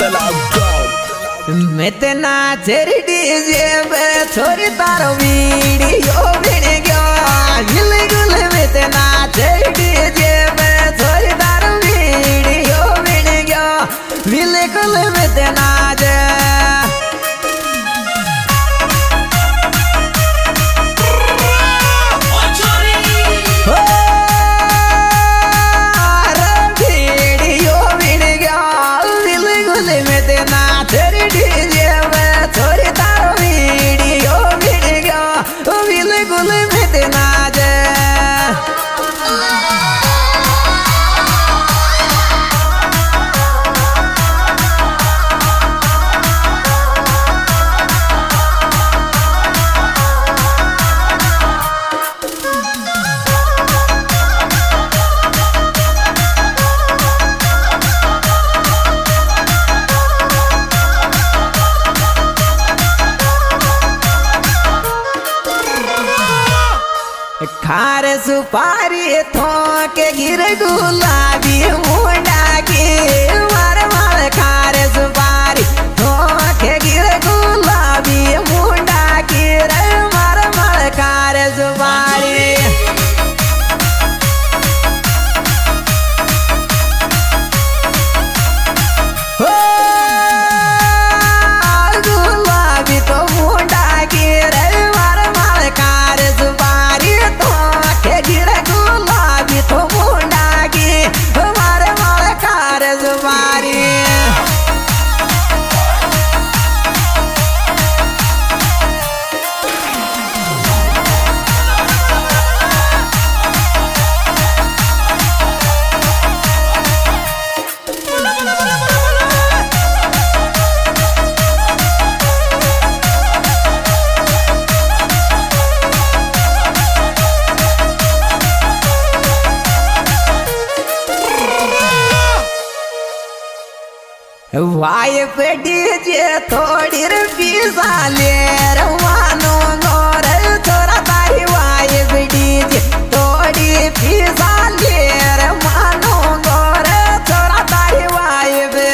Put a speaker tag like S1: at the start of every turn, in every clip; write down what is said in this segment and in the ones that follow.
S1: मैं तेना cherry DJ पे छोरी तारो वीडियो बन गया गिल गुल में तेना चेरी डीजे पे छोरी तारो वीडियो बन गया गिल गुल में तेना जे खार सुपारी थोके गिर गुलाबी मुंडा की मार मार खार सुपारी थोके गिर गुलाबी मुंडा की रे मार मार खार सुपारी हो गुलाबी तो मुंडा की रे मार मार खार सुपारी गिरे गुलाबी तो मुंडा की हमारे मारे कार जुबारी वाय पे डीजे थोड़ी रुपीसा ले रवानो गोर थोड़ा तारी वाय पे डीजे थोड़ी पीसा ले रवानो गोर थोड़ा तारी वाय पे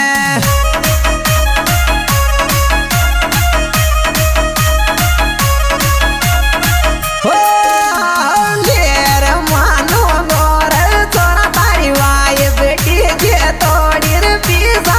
S1: हो ले रवानो गोर थोड़ा तारी वाय पे डीजे थोड़ी रुपीसा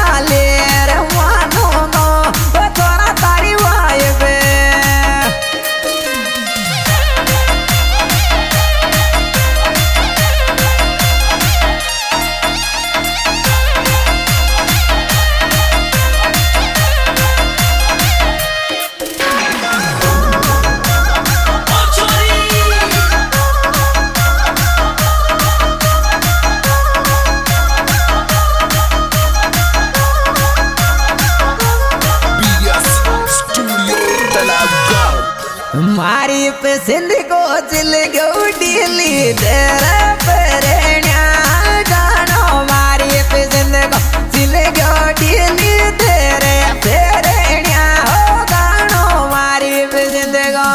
S1: मारी पसंद को चिल गो डीली तेरा परेण्या गानो मारी पसंद को चिल गो डीली तेरे परेण्या हो गानो मारी पसंद को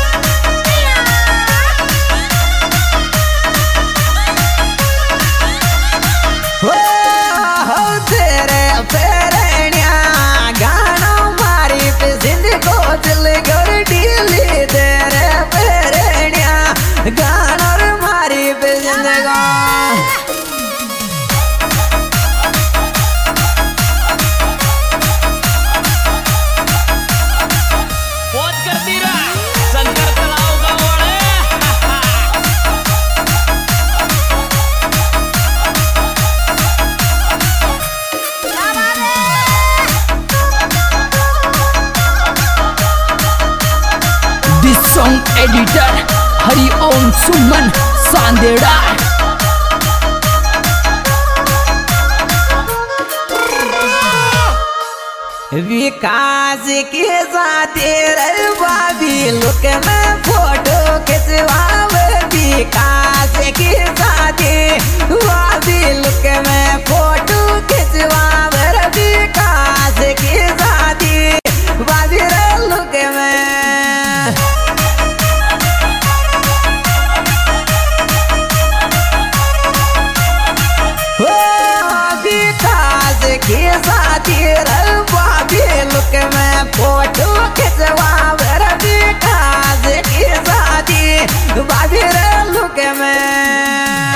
S1: हो तेरे परेण्या गानो मारी पसंद को चिल गो डीली तेरे परेण्या गाना मारी पसंद को
S2: सॉन्ग एडिटर हरिओम सुमन सांदेड़ा
S1: विकास के साथ भाभी लुक में फोटो खिंचवावे विकास के साथ भाभी लुक में फोटो खिंचवावे विकास के साथ भाभी लुक में विकास के साथी भाभी लुक में फोटो खिंचवा रवि खास के साथी भाभी लुक में।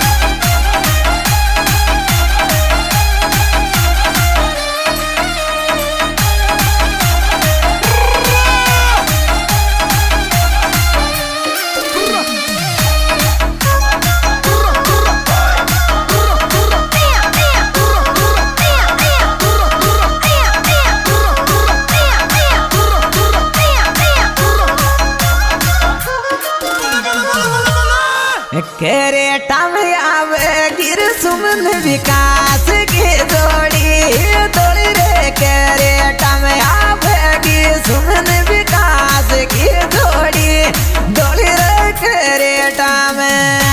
S1: करेटा में आवे गिर सुमन विकास की जोड़ी तोड़ी रे। करेटा में आवे गिर सुमन विकास की जोड़ी तोड़ी रे करेटा में।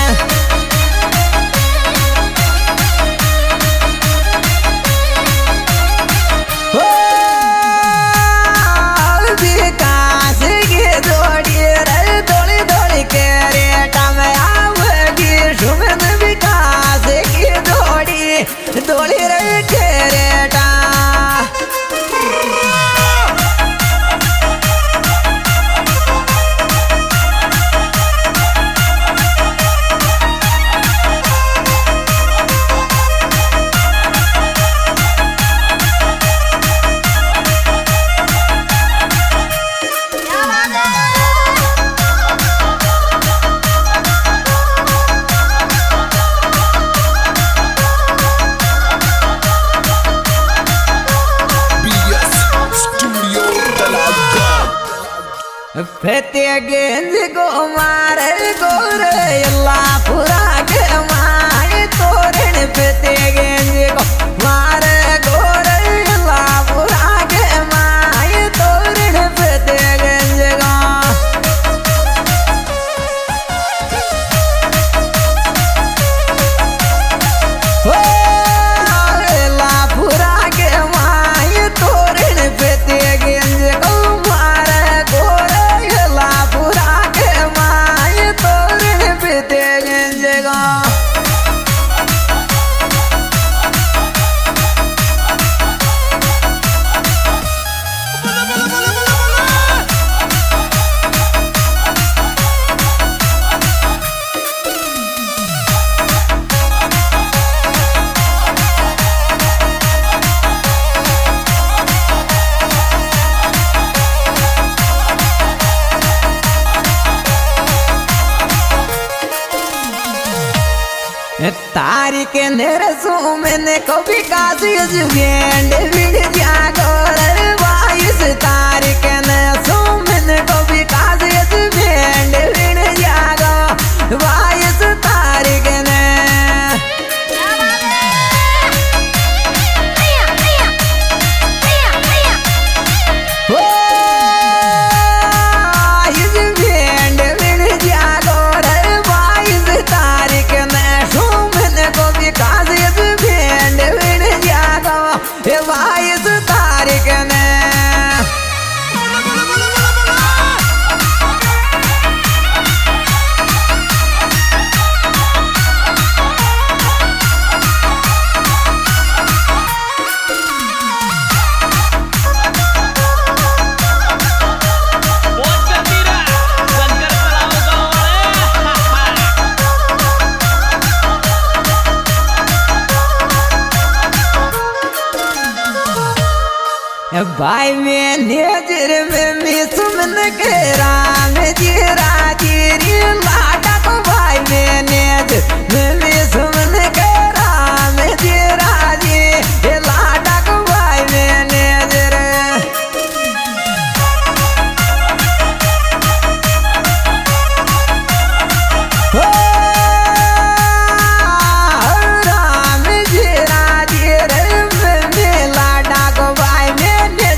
S1: विकास की जोड़ी रे तोड़ी तोड़ी करेटा में सुमन विकास की जोड़ी रे करेटा। फतेहगंज को मारे गोरे लापुरा के माए तोरण। फतेहगंज को मारे गोरे लापुरा के माए तोरण। फतेहगंज को लापुरा के माए तोरण। फतेहगंज को तारिक नरसू मैंने को विकास जुगेंड विड़ जागो वायुस। तारिक नरसू मैंने को विकास जुगेंड विड़ जागो वायुस। तारिक ने वाइस तारिक ने भाई में नजर में सुमन के राम जी राजी लाडा को। भाई में नजर में सुमन के राम जी राजी लाडा को। भाई में नजर राम जी राजी रे लाडा को। भाई में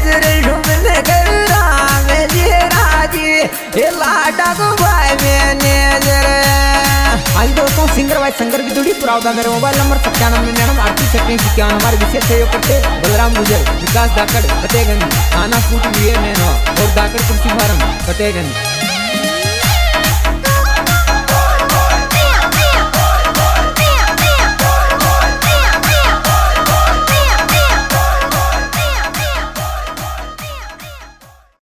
S1: लाडा को भाई में नजर। आज दोस्तों सिंगर वाइस संगर की जोड़ी पुरावदा मेरे मोबाइल नंबर 9799 हमारे विशेष सहयोग करते बलराम गुजर, विकास दाकड़ फतेहगंज, थाना फूट वीर नैनो और दाकड़ कुर्सी फार्म फतेहगंज।